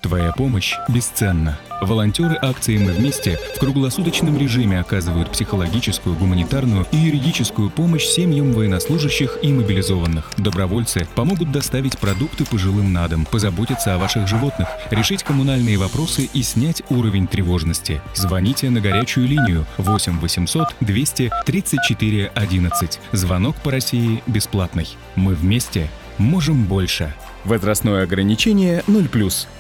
Твоя помощь бесценна. Волонтеры акции «Мы вместе» в круглосуточном режиме оказывают психологическую, гуманитарную и юридическую помощь семьям военнослужащих и мобилизованных. Добровольцы помогут доставить продукты пожилым на дом, позаботиться о ваших животных, решить коммунальные вопросы и снять уровень тревожности. Звоните на горячую линию 8 800 200 34 11. Звонок по России бесплатный. Мы вместе можем больше. Возрастное ограничение 0+.